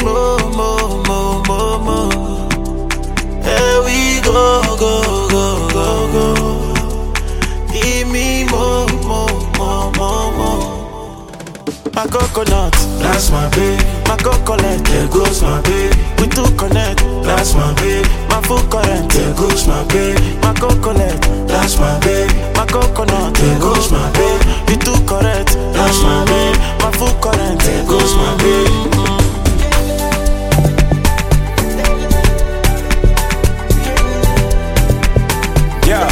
more, more, more, more, more. Here we go, go, go, go, go. Give me more, more, more, more, more. My coconut, That's my baby. my coconut, There goes my baby. we two connect. That's my baby. My full current, There goes my baby. my coconut, That's my baby. my coconut, There goes my baby. we two correct. That's my baby. My full current, There goes my baby. Yeah,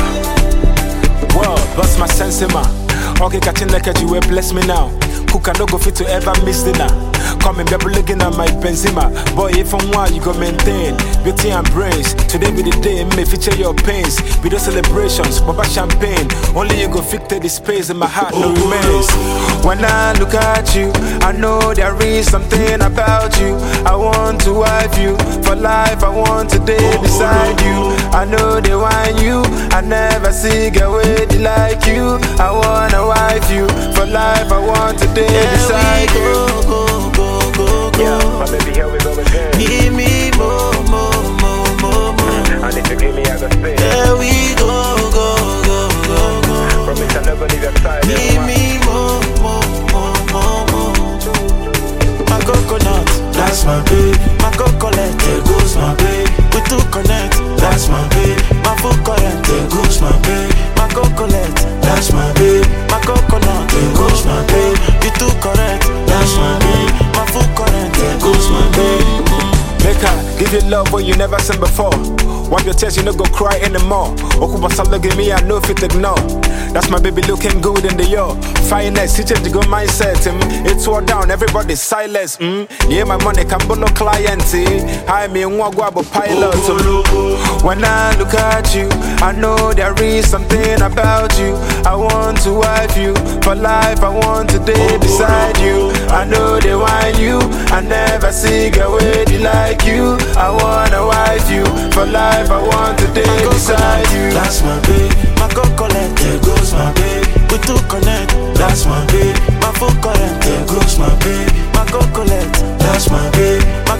well, bust my sense in my. Okay, catching like you will bless me now. Cook and no go fit to ever miss dinner. Coming baby looking at my Benzema. Boy, if I'm wild, you go maintain beauty and brains. Today be the day, may feature your pains. Be the celebrations, papa champagne. Only you go fit the space in my heart, no remains. When I look at you, I know there is something about you. I want to wife you for life. I want to day beside you. I know they want you. I never see a girl with like you. I wanna wife you for life. I want to day beside you. go, go, go, go. Yeah, my baby, here we go again. Give me more, more, more, more, more. I need to give me as a spin. Here we go, go, go, go, go. Promise I never leave your side. Give me more, more, more, more, more. My coconut, That's my baby. my coconut, There goes my baby. we two connect. That's my baby. My full current, There goes my baby. my coconut, That's my baby. my coconut, There goes my baby. we two correct. That's my baby. My full current, There goes my baby. Make her give you love when you never seen before. Wipe your tears, you no go cry anymore. Okuba look at me, I know if it ignore. That's my baby looking good in the yo. Finest, he changed the good mindset. It's all down, everybody's silence. Yeah, my money can no client. I mean, one go about pilot. When I look at you, I know there is something about you. I want to wife you for life. I want to day beside you. I know they want you. I never see a girl with like you. I wanna wife you for life. I want to day beside you. That's my baby. my coconut, There goes my baby. we two connect. That's my baby. My full current, There goes my baby. my coconut, That's my baby. my